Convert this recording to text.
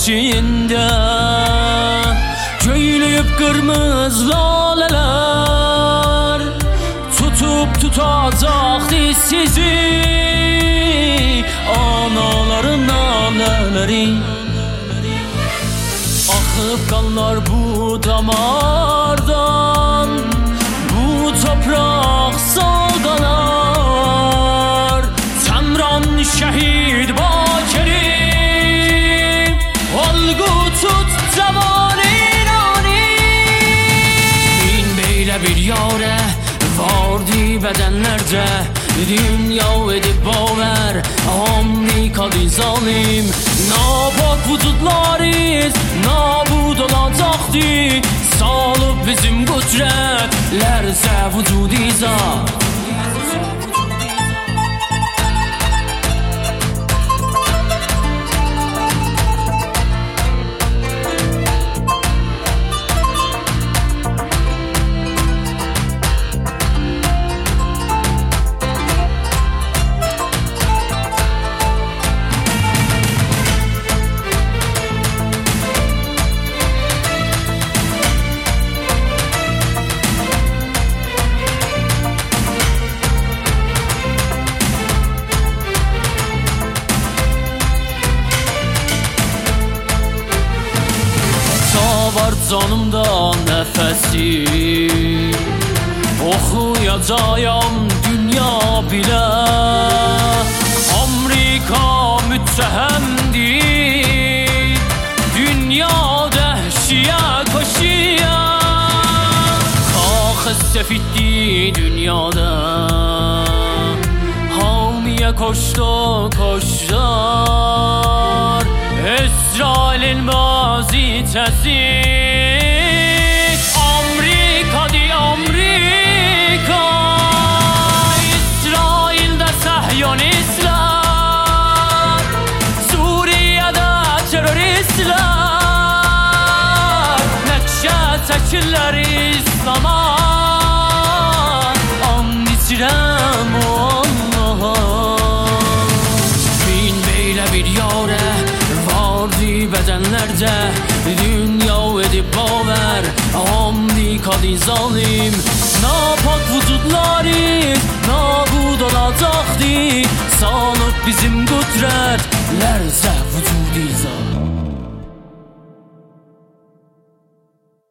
eşiğində göylüyüb qırmızı lalələr tutub tutacaqdı sizi anaların nalələri. Axıb qanlar bu damardan, bu topraq salqalar. Təmran şəhid Bakerim, olğu tut cavanirani. Bin beylə bir yare vardı bədenlərcə, dünya edib baver Amerikalı zalim. Napak vücudlarız nabud olacaqdı, salıb bizim qüdrətlərsə vücudiza. Var canımda nəfəsim, oxuyacağam dünya bilə. Amerika müttəhəmdir, dünya dəhşiyə koşuya. Xaxı sefiddi dünyada, hamiyə koşdu koşlar. İsrail'in vazitesi Amerika'di Amerika. İsrail'de Sahyonistler, Suriye'de teröristler. Nəqşə çəkirlər İslam'a, and içirəm Allah'a. Bin beylə bir yare bədenlərcə, dünya edib baver Amerikalı zalim. Napak vücudlarız nabud olacaqdı, salıb bizim qüdrətlərsə vücud.